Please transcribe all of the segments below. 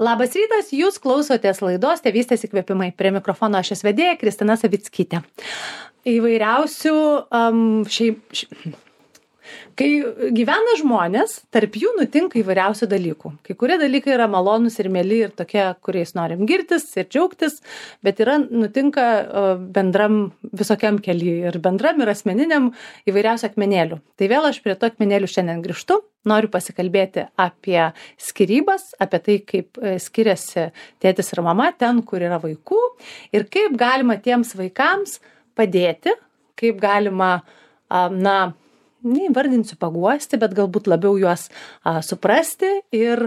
Labas rytas, jūs klausotės laidos Tėvystės įkvėpimai. Prie mikrofono aš esu vedėja Kristina Savickytė. Įvairiausių kai gyvena žmonės, tarp jų nutinka įvairiausių dalykų. Kai kurie dalykai yra malonus ir mieli ir tokie, kuriais norim girtis ir džiaugtis, bet nutinka bendram visokiam kely ir bendram ir asmeniniam įvairiausių akmenėlių. Tai vėl aš prie to akmenėlių šiandien grįžtu. Noriu pasikalbėti apie skyrybas, apie tai, kaip skiriasi tėtis ir mama ten, kur yra vaikų ir kaip galima tiems vaikams padėti, kaip galima, neįvardinsiu paguosti, bet galbūt labiau juos suprasti ir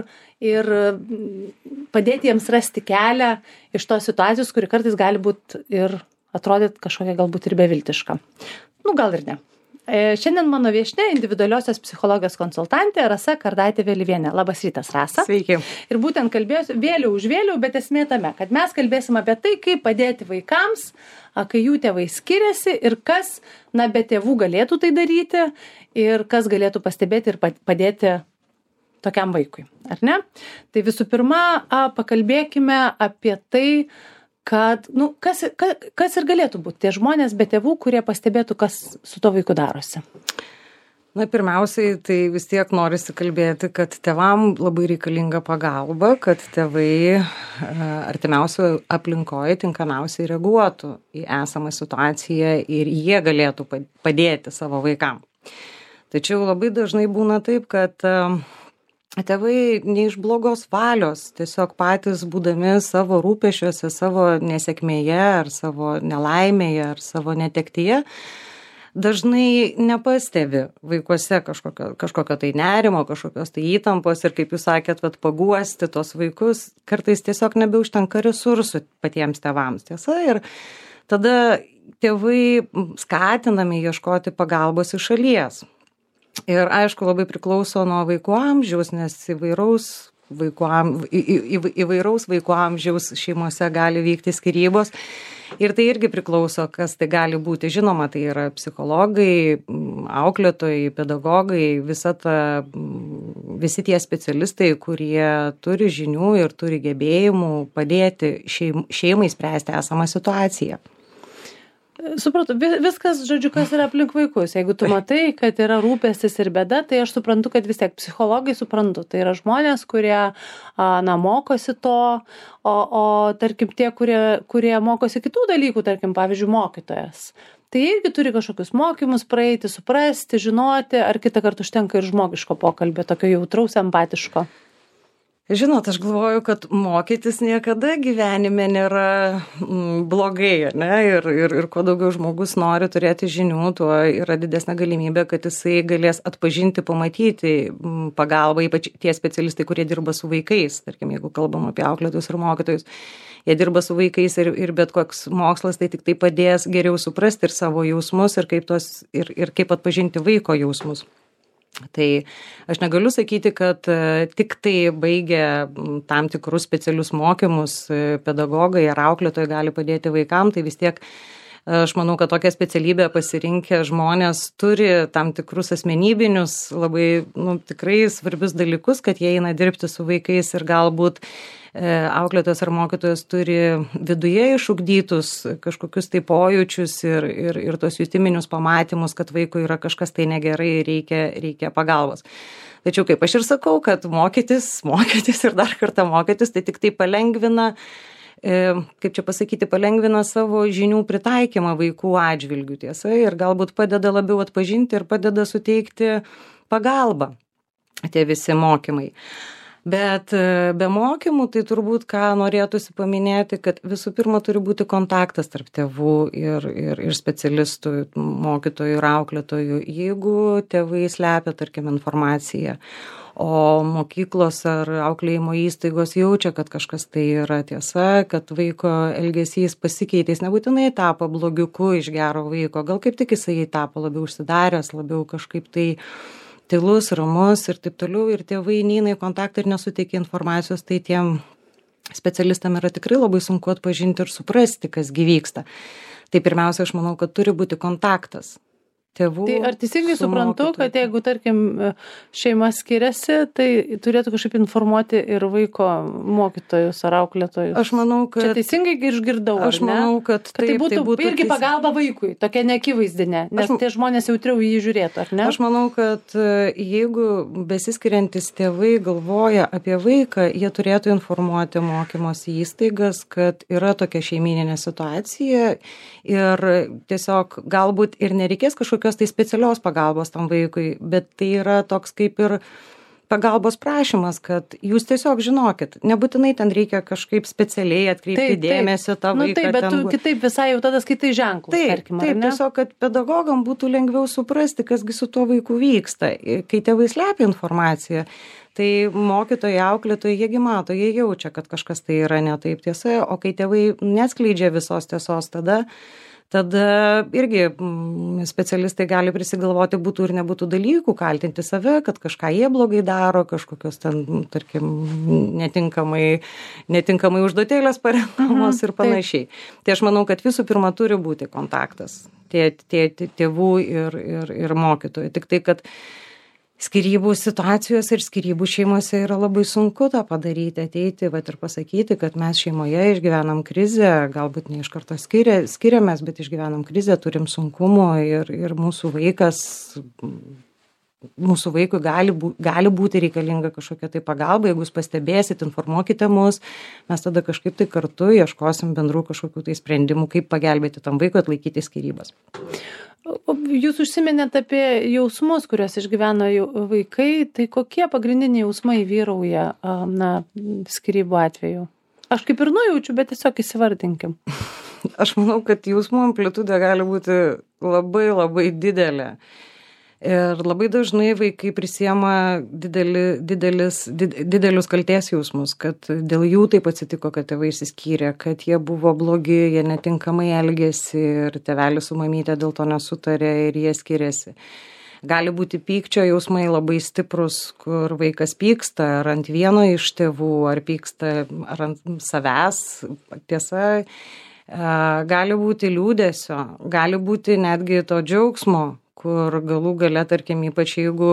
padėti jiems rasti kelią iš tos situacijos, kuri kartais gali būti ir atrodyti kažkokia galbūt ir beviltiška. Gal ir ne. Šiandien mano viešnia individualiosios psichologijos konsultantė Rasa Kardaitė-Vėliuvienė. Labas rytas, Rasa. Sveiki. Ir būtent kalbėsiu vėliau, bet esmė tame, kad mes kalbėsim apie tai, kaip padėti vaikams, kai jų tėvai skiriasi ir kas, be tėvų galėtų tai daryti ir kas galėtų pastebėti ir padėti tokiam vaikui, ar ne? Tai visų pirma, pakalbėkime apie tai, kad, kas ir galėtų būti tie žmonės be tėvų, kurie pastebėtų, kas su to vaiku darosi. Pirmiausiai, tai vis tiek norisi kalbėti, kad tėvam labai reikalinga pagalba, kad tėvai artimiausioje aplinkoje tinkamiausiai reaguotų į esamą situaciją ir jie galėtų padėti savo vaikam. Tačiau labai dažnai būna taip, kad tėvai ne iš blogos valios, tiesiog patys būdami savo rūpesčiuose, savo nesėkmėje ar savo nelaimėje ar savo netektyje, dažnai nepastebi vaikuose kažkokio tai nerimo, kažkokios tai įtampos ir, kaip jūs sakėt, paguosti tos vaikus, kartais tiesiog nebeužtenka resursų patiems tėvams, tiesa, ir tada tėvai skatinami ieškoti pagalbos iš šalies. Ir aišku, labai priklauso nuo vaikų amžiaus, nes įvairaus vaikų amžiaus šeimose gali vykti skyrybos. Ir tai irgi priklauso, kas tai gali būti. Žinoma, tai yra psichologai, auklėtojai, pedagogai, visi tie specialistai, kurie turi žinių ir turi gebėjimų padėti šeimai spręsti esamą situaciją. Supratau, viskas, žodžiu, kas yra aplink vaikus. Jeigu tu matai, kad yra rūpestis ir bėda, tai aš suprantu, kad vis tiek psichologai suprantu. Tai yra žmonės, kurie, mokosi to, o tarkim, tie, kurie mokosi kitų dalykų, tarkim, pavyzdžiui, mokytojas. Tai irgi turi kažkokius mokymus praeiti, suprasti, žinoti, ar kitą kartą užtenka ir žmogiško pokalbio, tokio jautraus, empatiško. Žinot, aš galvoju, kad mokytis niekada gyvenime nėra blogai, ne? Ir kuo daugiau žmogus nori turėti žinių, tuo yra didesnė galimybė, kad jisai galės atpažinti, pamatyti pagalbą, ypač tie specialistai, kurie dirba su vaikais. Tarkim, jeigu kalbam apie auklėtojus ir mokytojus, jie dirba su vaikais ir bet koks mokslas tai tik tai padės geriau suprasti ir savo jausmus ir kaip atpažinti vaiko jausmus. Tai aš negaliu sakyti, kad tik tai baigę tam tikrus specialius mokymus pedagogai ar auklėtojai gali padėti vaikam, tai vis tiek aš manau, kad tokią specialybę pasirinkę žmonės turi tam tikrus asmenybinius, labai tikrai svarbius dalykus, kad jie eina dirbti su vaikais ir galbūt auklėtojas ar mokytojas turi viduje išugdytus kažkokius tai pojūčius ir tos jutiminius pamatymus, kad vaikui yra kažkas tai negerai ir reikia pagalbos. Tačiau, kaip aš ir sakau, kad mokytis ir dar kartą mokytis, tai tik tai palengvina, palengvina savo žinių pritaikymą vaikų atžvilgių, tiesa, ir galbūt padeda labiau atpažinti ir padeda suteikti pagalbą tie visi mokymai. Bet be mokymų, tai turbūt ką norėtųsi paminėti, kad visų pirma turi būti kontaktas tarp tėvų ir specialistų, mokytojų ir auklėtojų. Jeigu tėvai slepia, tarkim, informaciją, o mokyklos ar auklėjimo įstaigos jaučia, kad kažkas tai yra tiesa, kad vaiko elgesys pasikeitė, jis nebūtinai tapo blogiuku iš gero vaiko, gal kaip tik jisai tapo labiau užsidaręs, labiau kažkaip tai tylus, ramus ir taip toliau, ir tėvai neina į kontaktą ir nesuteikia informacijos, tai tiem specialistam yra tikrai labai sunku atpažinti ir suprasti, kas gi vyksta. Tai pirmiausia, aš manau, kad turi būti kontaktas tėvų. Tai ar teisingai suprantu, kad jeigu, tarkim, šeima skiriasi, tai turėtų kažkaip informuoti ir vaiko mokytojus ar auklėtojus? Aš manau, kad... Čia teisingai išgirdau, ar ne? Aš manau, kad tai būtų irgi pagalba vaikui, tokia neakivaizdinė, nes tie žmonės jautriau į jį žiūrėtų, ar ne? Aš manau, kad jeigu besiskiriantis tėvai galvoja apie vaiką, jie turėtų informuoti mokymosi įstaigas, kad yra tokia šeimyninė situacija ir tiesiog galbūt ir nereikės kažkokios tai specialios pagalbos tam vaikui, bet tai yra toks kaip ir pagalbos prašymas, kad jūs tiesiog žinokit, nebūtinai ten reikia kažkaip specialiai atkreipti dėmesį tą vaiką. Taip, bet tu kitaip visai jau tada skaitai ženklus, tarkim, ar ne? Taip, tiesiog, kad pedagogam būtų lengviau suprasti, kasgi su tuo vaiku vyksta. Kai tėvai slepia informaciją, tai mokytojai, auklėtojai, jiegi mato, jie jaučia, kad kažkas tai yra ne taip tiesa, o kai tėvai neskleidžia visos tiesos, tada irgi specialistai gali prisigalvoti būtų ir nebūtų dalykų, kaltinti save, kad kažką jie blogai daro, kažkokios ten, tarkim, netinkamai užduotėlės parenkamos ir panašiai. Tai aš manau, kad visų pirma turi būti kontaktas tėvų ir mokytojų. Tik tai, kad skyrybų situacijos ir skyrybų šeimose yra labai sunku tą padaryti, ateiti ir pasakyti, kad mes šeimoje išgyvenam krizę, galbūt ne iš karto skiriamės, bet išgyvenam krizę, turim sunkumų ir mūsų vaikui gali būti reikalinga kažkokia tai pagalba. Jeigu jūs pastebėsit, informuokite mus, mes tada kažkaip tai kartu ieškosim bendrų kažkokių tai sprendimų, kaip pagelbėti tam vaikui atlaikyti skyrybas. Jūs užsiminėte apie jausmus, kuriuos išgyvena vaikai, tai kokie pagrindiniai jausmai vyrauja skyrybų atveju? Aš kaip ir nujaučiu, bet tiesiog įsivardinkim. Aš manau, kad jausmų amplitudė gali būti labai labai didelė. Ir labai dažnai vaikai prisiema didelius kaltės jausmus, kad dėl jų taip atsitiko, kad tėvai išsiskyrė, kad jie buvo blogi, jie netinkamai elgėsi ir tėvelis su mamytė dėl to nesutarė ir jie skiriasi. Gali būti pykčio jausmai labai stiprus, kur vaikas pyksta ar ant vieno iš tėvų, ar pyksta ar ant savęs. Tiesa, gali būti liūdesio, gali būti netgi to džiaugsmo, kur galų gale, tarkim, ypač jeigu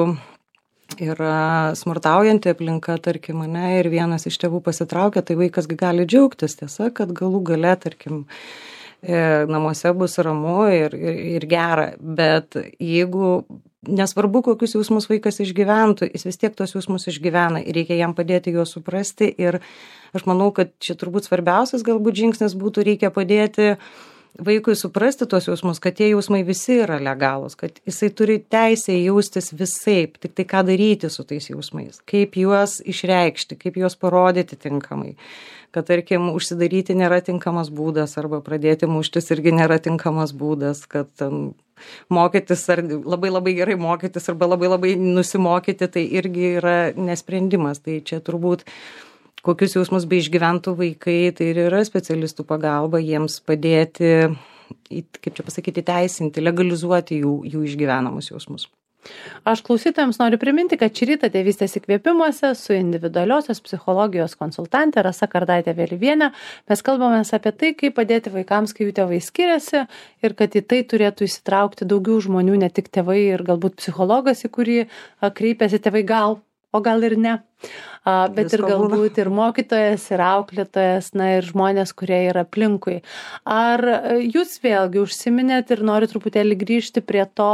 yra smurtaujanti aplinka, tarkim, ir vienas iš tėvų pasitraukia, tai vaikas gali džiaugtis, tiesa, kad galų gale, tarkim, namuose bus ramu ir gera, bet jeigu nesvarbu, kokius jausmus vaikas išgyventų, jis vis tiek tos jausmus išgyvena ir reikia jam padėti juos suprasti ir aš manau, kad čia turbūt svarbiausias galbūt žingsnis būtų, reikia padėti vaikui suprasti tuos jausmus, kad tie jausmai visi yra legalūs, kad jisai turi teisę jaustis visaip, tik tai ką daryti su tais jausmais, kaip juos išreikšti, kaip juos parodyti tinkamai, kad tarkim užsidaryti nėra tinkamas būdas arba pradėti muštis irgi nėra tinkamas būdas, kad mokytis ar labai labai gerai mokytis arba labai labai nusimokyti, tai irgi yra nesprendimas, tai čia turbūt kokius jausmus bei išgyventų vaikai, tai ir yra specialistų pagalba jiems padėti, kaip čia pasakyti, teisinti, legalizuoti jų išgyvenamus jausmus. Aš klausytojams noriu priminti, kad šį rytą Tėvystės įkvėpimuose su individualiosios psichologijos konsultante Rasa Kardaitė-Vėliuvienė mes kalbamės apie tai, kaip padėti vaikams, kai jų tėvai skiriasi ir kad į tai turėtų įsitraukti daugiau žmonių, ne tik tėvai ir galbūt psichologas, į kurį kreipiasi tėvai o gal ir ne. Bet ir galbūt ir mokytojas, ir auklėtojas, ir žmonės, kurie yra aplinkui. Ar jūs vėlgi užsiminėt ir noriu truputėlį grįžti prie to,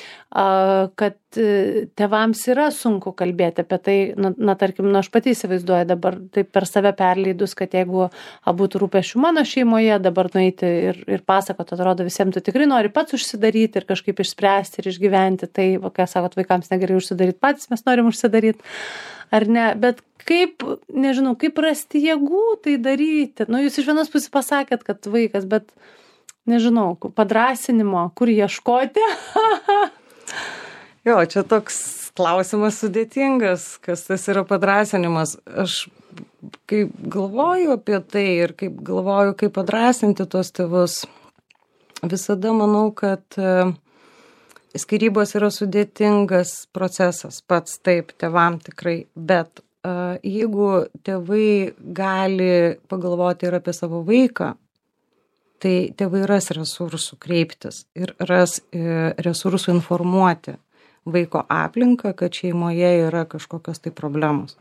kad tėvams yra sunku kalbėti apie tai, tarkim, aš pati įsivaizduoju dabar taip per save perleidus, kad jeigu būtų rūpesčių mano šeimoje, dabar nueiti ir pasakoti, atrodo visiems, tu tikrai nori pats užsidaryti ir kažkaip išspręsti ir išgyventi, tai, ką sakot, vaikams negerai užsidaryti patys, mes norim užsidaryti. Ar ne, bet kaip rasti jėgų tai daryti? Jūs iš vienos pusės pasakėt, kad vaikas, bet nežinau, padrąsinimo, kur ieškoti? Jo, čia toks klausimas sudėtingas, kas tas yra padrąsinimas. Aš kai galvoju apie tai ir kaip galvoju, kaip padrąsinti tuos tėvus, visada manau, kad skyrybos yra sudėtingas procesas, pats taip, tėvam tikrai, bet jeigu tėvai gali pagalvoti ir apie savo vaiką, tai tėvai ras resursų kreiptis ir ras resursų informuoti vaiko aplinką, kad šeimoje yra kažkokios tai problemos.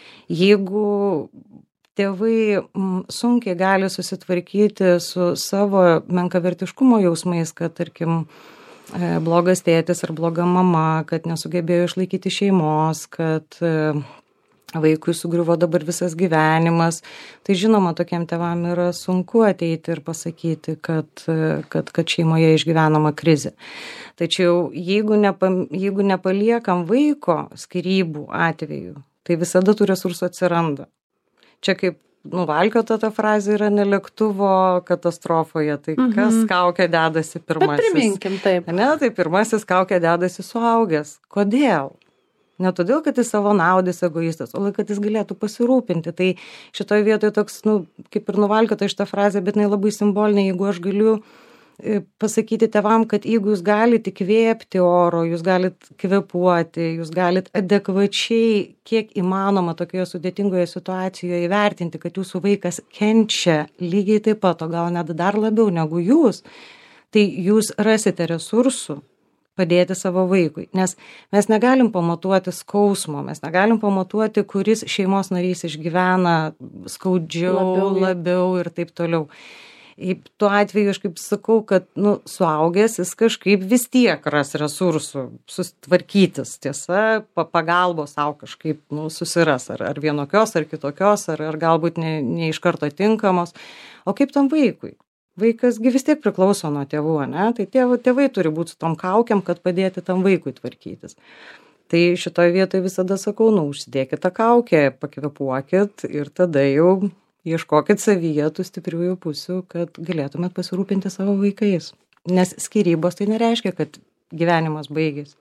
Jeigu tėvai sunkiai gali susitvarkyti su savo menkavertiškumo jausmais, kad, tarkim, blogas tėtis ar bloga mama, kad nesugebėjo išlaikyti šeimos, kad vaikui sugriuvo dabar visas gyvenimas, tai žinoma, tokiem tėvam yra sunku ateiti ir pasakyti, kad šeimoje išgyvenama krizė. Tačiau jeigu nepaliekam vaiko skyrybų atveju, tai visada tų resursų atsiranda. Čia kaip nuvalkiota ta frazė yra ne lėktuvo katastrofoje, tai kas kaukę dedasi pirmasis. Bet priminkim, taip. Ne, tai pirmasis kaukę dedasi suaugęs. Kodėl? Ne todėl, kad jis savo naudis egoistas, o kad jis galėtų pasirūpinti. Tai šitoje vietoje toks, kaip ir nuvalkiota šitą frazę, bet jinai labai simbolinė, jeigu aš galiu pasakyti tėvam, kad jeigu jūs galite įkvėpti oro, jūs galite kvėpuoti, jūs galite adekvačiai, kiek įmanoma tokioje sudėtingoje situacijoje įvertinti, kad jūsų vaikas kenčia lygiai taip pat, o gal net dar labiau negu jūs, tai jūs rasite resursų padėti savo vaikui. Nes mes negalim pamatuoti skausmo, mes negalim pamatuoti, kuris šeimos narys išgyvena skaudžiau, labiau ir taip toliau. Tuo atveju aš kaip sakau, kad suaugęs jis kažkaip vis tiek ras resursų susitvarkytis, tiesa, pagalbos savo kažkaip susiras, ar vienokios, ar kitokios, ar galbūt ne iš karto tinkamos. O kaip tam vaikui? Vaikasgi vis tiek priklauso nuo tėvų, ne? Tai tėvai turi būti su tom kaukėm, kad padėti tam vaikui tvarkytis. Tai šitoje vietoje visada sakau, užsidėkit tą kaukę, pakvėpuokit ir tada jau ieškokit savyje tų stipriųjų pusių, kad galėtumėt pasirūpinti savo vaikais. Nes skyrybos tai nereiškia, kad gyvenimas baigėsi.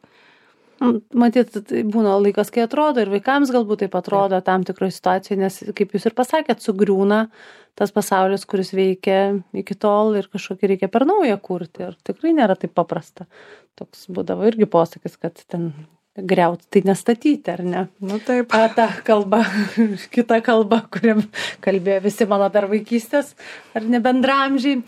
Matyt, būna laikas, kai atrodo ir vaikams galbūt taip atrodo tam tikroje situacijoje, nes, kaip jūs ir pasakėt, sugriūna tas pasaulis, kuris veikia iki tol ir kažkokį reikia per naują kurti. Ir tikrai nėra taip paprasta. Toks būdavo irgi posakis, kad ten griauti, tai nestatyti, ar ne? Taip. Ta kalba, kita kalba, kuriam kalbėjo visi mano dar vaikystės, ar ne bendramžiai.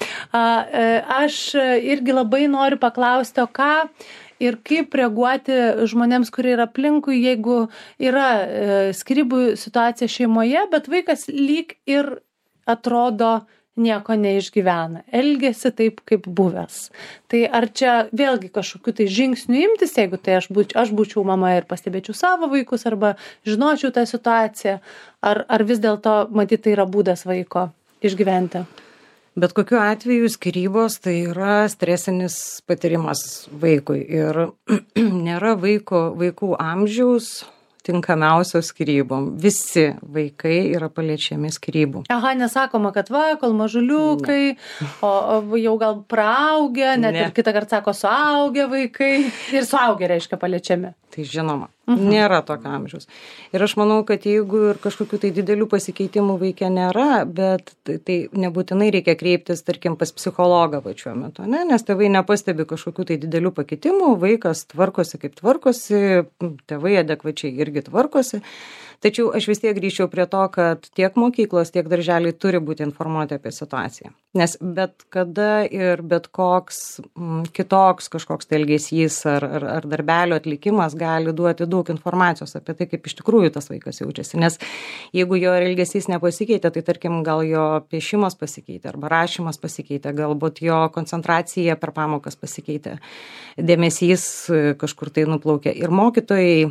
Aš irgi labai noriu paklausti, o ką ir kaip reaguoti žmonėms, kurie yra aplinkui, jeigu yra skyrybų situacija šeimoje, bet vaikas lyg ir atrodo nieko neišgyvena, elgiasi taip, kaip buvęs. Tai ar čia vėlgi kažkokiu tai žingsniu imtis, jeigu tai aš būčiau mama ir pastebėčiau savo vaikus arba žinočiau tą situaciją, ar vis dėlto, matyt, tai yra būdas vaiko išgyventi? Bet kokiu atveju skyrybos tai yra stresinis patyrimas vaikui ir nėra vaikų amžiaus tinkamiausios skyrybom. Visi vaikai yra paliečiami skyrybų. Aha, nesakoma, kad kol mažuliukai, o jau gal praaugę, net ir kitą kartą sako suaugę vaikai ir suaugę reiškia paliečiami. Tai žinoma, nėra tokio amžiaus. Ir aš manau, kad jeigu ir kažkokių tai didelių pasikeitimų vaikė nėra, bet tai nebūtinai reikia kreiptis, tarkim, pas psichologą pačiu metu, ne? Nes tėvai nepastebi kažkokių tai didelių pakitimų, vaikas tvarkosi kaip tvarkosi, tėvai adekvačiai irgi tvarkosi. Tačiau aš vis tiek grįžčiau prie to, kad tiek mokyklos, tiek darželiai turi būti informuoti apie situaciją. Nes bet kada ir bet koks kitoks kažkoks tai elgesys ar darbelio atlikimas gali duoti daug informacijos apie tai, kaip iš tikrųjų tas vaikas jaučiasi. Nes jeigu jo elgesys nepasikeitė, tai tarkim gal jo piešimas pasikeitė arba rašymas pasikeitė, galbūt jo koncentracija per pamokas pasikeitė, dėmesys kažkur tai nuplaukė. Ir mokytojai,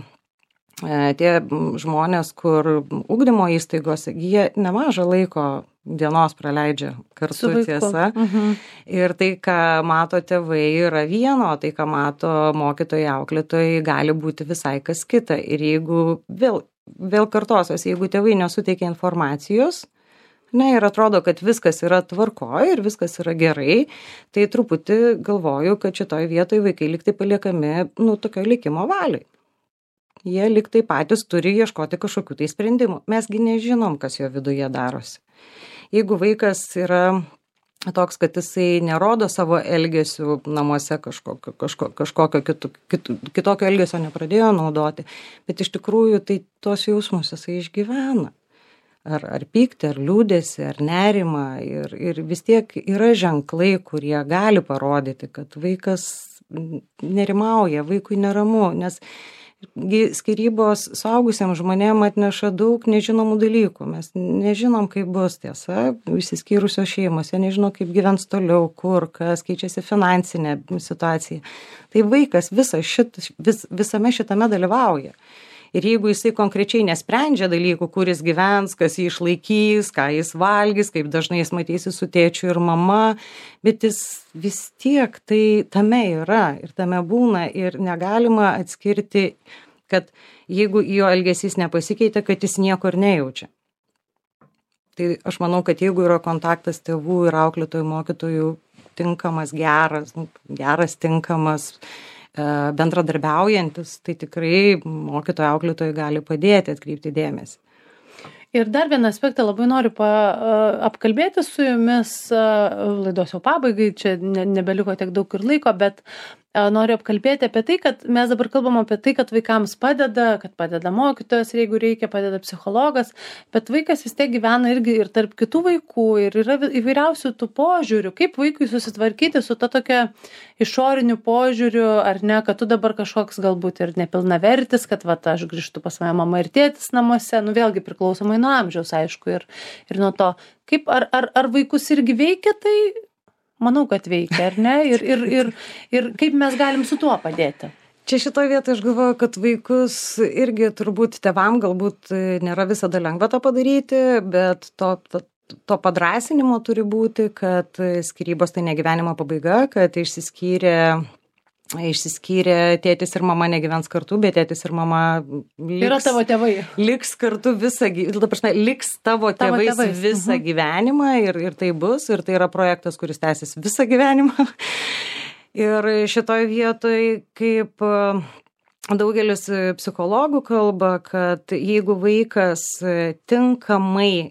tie žmonės, kur ugdymo įstaigose, jie nemažą laiko dienos praleidžia kartu, tiesa. Ir tai, ką mato tėvai, yra vieno, tai, ką mato mokytojai, auklėtojai, gali būti visai kas kita. Ir jeigu vėl kartosios, jeigu tėvai nesuteikia informacijos, ir atrodo, kad viskas yra tvarkoj ir viskas yra gerai, tai truputį galvoju, kad šitoj vietoj vaikai liktai paliekami, tokio likimo valiai. Jie liktai patys turi ieškoti kažkokių tai sprendimų. Mesgi nežinom, kas jo viduje darosi. Jeigu vaikas yra toks, kad jisai nerodo savo elgesių namuose kažkokio kitokio elgesio nepradėjo naudoti, bet iš tikrųjų tai tos jausmus jisai išgyvena. ar pyktį, ar liūdėsi, ar nerimą. Ir vis tiek yra ženklai, kurie gali parodyti, kad vaikas nerimauja, vaikui neramu, nes skyrybos suaugusiems žmonėms atneša daug nežinomų dalykų. Mes nežinom, kaip bus, tiesa, išsiskyrusios šeimos, jie nežino, kaip gyvens toliau, kur, kas, keičiasi finansinė situacija. Tai vaikas visame šitame dalyvauja. Ir jeigu jisai konkrečiai nesprendžia dalykų, kur jis gyvens, kas jį išlaikys, ką jis valgys, kaip dažnai jis matysi su tėčiu ir mama, bet jis vis tiek tai tame yra ir tame būna ir negalima atskirti, kad jeigu jo elgesys nepasikeitė, kad jis nieko ir nejaučia. Tai aš manau, kad jeigu yra kontaktas tėvų ir auklėtojų, mokytojų tinkamas, geras, tinkamas, bendradarbiaujantis, tai tikrai mokytojai, auklėtojai gali padėti atkreipti dėmesį. Ir dar vieną aspektą labai noriu apkalbėti su jumis, laidos jau pabaigai, čia nebeliko tiek daug ir laiko, bet noriu apkalbėti apie tai, kad mes dabar kalbam apie tai, kad vaikams padeda mokytojas, ir jeigu reikia, padeda psichologas, bet vaikas vis tiek gyvena irgi ir tarp kitų vaikų ir yra įvairiausių tų požiūrių, kaip vaikui susitvarkyti su to tokia išoriniu požiūriu, ar ne, kad tu dabar kažkoks galbūt ir nepilnavertis, kad aš grįžtu pas mama ir tėtis namuose, vėlgi priklausomai nuo amžiaus, aišku, ir nuo to, kaip ar vaikus irgi veikia tai. Manau, kad veikia, ar ne? Ir kaip mes galim su tuo padėti? Čia šitoje vietoje aš galvoju, kad vaikus irgi turbūt tėvam galbūt nėra visada lengva to padaryti, bet to padrąsinimo turi būti, kad skyrybos tai ne gyvenimo pabaiga, kad išsiskyrė tėtis ir mama negyvens kartu, bet tėtis ir mama yra tavo tėvai. Liks kartu liks tavo tėvais visą gyvenimą ir tai bus, ir tai yra projektas, kuris tęsis visą gyvenimą. Ir šitoj vietoj, kaip daugelis psichologų kalba, kad jeigu vaikas tinkamai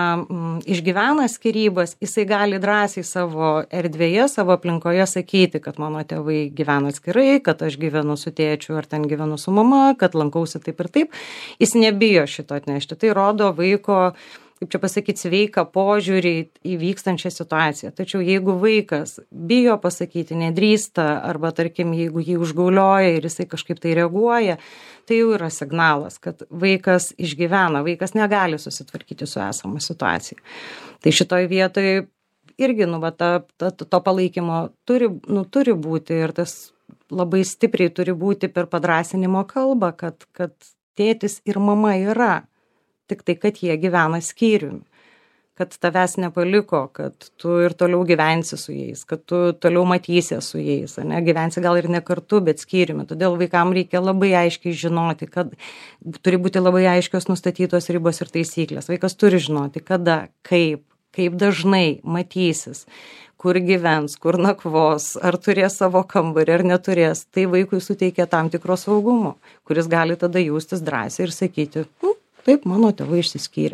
išgyvena skyrybas, jisai gali drąsiai savo erdvėje, savo aplinkoje sakyti, kad mano tėvai gyvena atskirai, kad aš gyvenu su tėčiu ar ten gyvenu su mama, kad lankausi taip ir taip. Jis nebijo šito atnešti. Tai rodo vaiko, kaip čia pasakyti, sveiką požiūrį į vykstančią situaciją. Tačiau jeigu vaikas bijo pasakyti, nedrįsta, arba tarkim, jeigu jį užgaulioja ir jisai kažkaip tai reaguoja, tai jau yra signalas, kad vaikas išgyvena, vaikas negali susitvarkyti su esama situacija. Tai šitoj vietoje irgi, to palaikymo turi būti ir tas labai stipriai turi būti per padrąsinimo kalbą, kad tėtis ir mama yra. Tik tai, kad jie gyvena skyriumi, kad tavęs nepaliko, kad tu ir toliau gyvensi su jais, kad tu toliau matysi su jais, ne, gyvensi gal ir ne kartu, bet skyriumi. Todėl vaikam reikia labai aiškiai žinoti, kad turi būti labai aiškios nustatytos ribos ir taisyklės. Vaikas turi žinoti, kada, kaip dažnai matysis, kur gyvens, kur nakvos, ar turės savo kambarį, ar neturės. Tai vaikui suteikia tam tikro saugumo, kuris gali tada jaustis drąsiai ir sakyti, taip, mano tėvai išsiskyrė.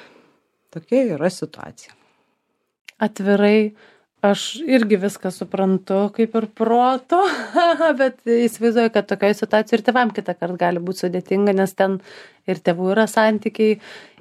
Tokia yra situacija. Atvirai, aš irgi viską suprantu, kaip ir proto, bet įsivaizduoju, kad tokioje situacijoje ir tėvam kitą kartą gali būti sudėtinga, nes ten ir tėvų yra santykiai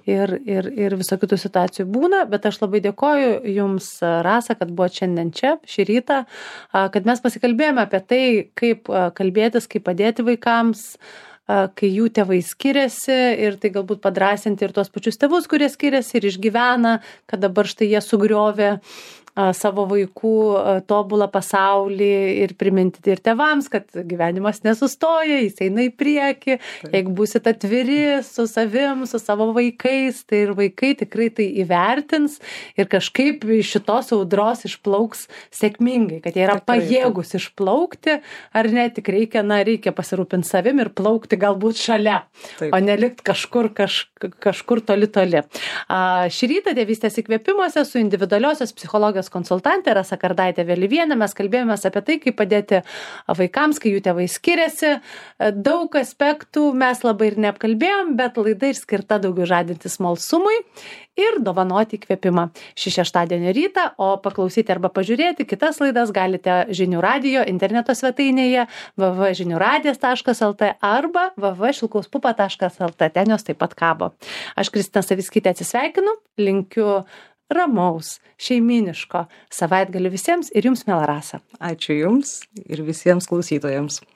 ir visokių tų situacijų būna, bet aš labai dėkoju Jums, Rasa, kad buvo šiandien čia, šį rytą, kad mes pasikalbėjome apie tai, kaip kalbėtis, kaip padėti vaikams, kai jų tėvai skiriasi ir tai galbūt padrąsinti ir tuos pačius tėvus, kurie skiriasi ir išgyvena, kad dabar štai jie sugriovė savo vaikų tobulą pasaulį ir priminti ir tėvams, kad gyvenimas nesustoja, jis eina į priekį, jeigu būsit atviri su savim, su savo vaikais, tai ir vaikai tikrai tai įvertins ir kažkaip iš šitos audros išplauks sėkmingai, kad jie yra pajėgus išplaukti, ar ne, tik reikia pasirūpinti savim ir plaukti galbūt šalia, o nelikt kažkur toli. Šį rytą Tėvystės įkvėpimuose su individualiosios psichologijos psichologijos konsultantė Rasa Kardaitė Vėliuvienė. Mes kalbėjomės apie tai, kaip padėti vaikams, kai jų tėvai skiriasi. Daug aspektų mes labai ir neapkalbėjom, bet laida ir skirta daugiau žadinti smalsumui ir dovanoti įkvėpimą šį šeštadienio rytą, o paklausyti arba pažiūrėti kitas laidas galite Žinių radijo interneto svetainėje www.žiniuradijas.lt arba www.šilkauspupa.lt. Ten jos taip pat kabo. Aš Kristina Savickytė atsisveikinu, linkiu ramaus, šeiminiško savaitgalio visiems ir jums, miela Rasa. Ačiū jums ir visiems klausytojams.